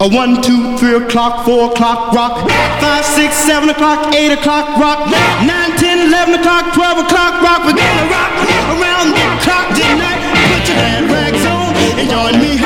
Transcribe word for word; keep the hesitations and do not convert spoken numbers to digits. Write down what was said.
A one, two, three o'clock, four o'clock, rock. Five, six, seven o'clock, eight o'clock, rock. Nine, ten, eleven o'clock, twelve o'clock, rock. We're gonna rock around the clock tonight. Put your hand rags on and join me.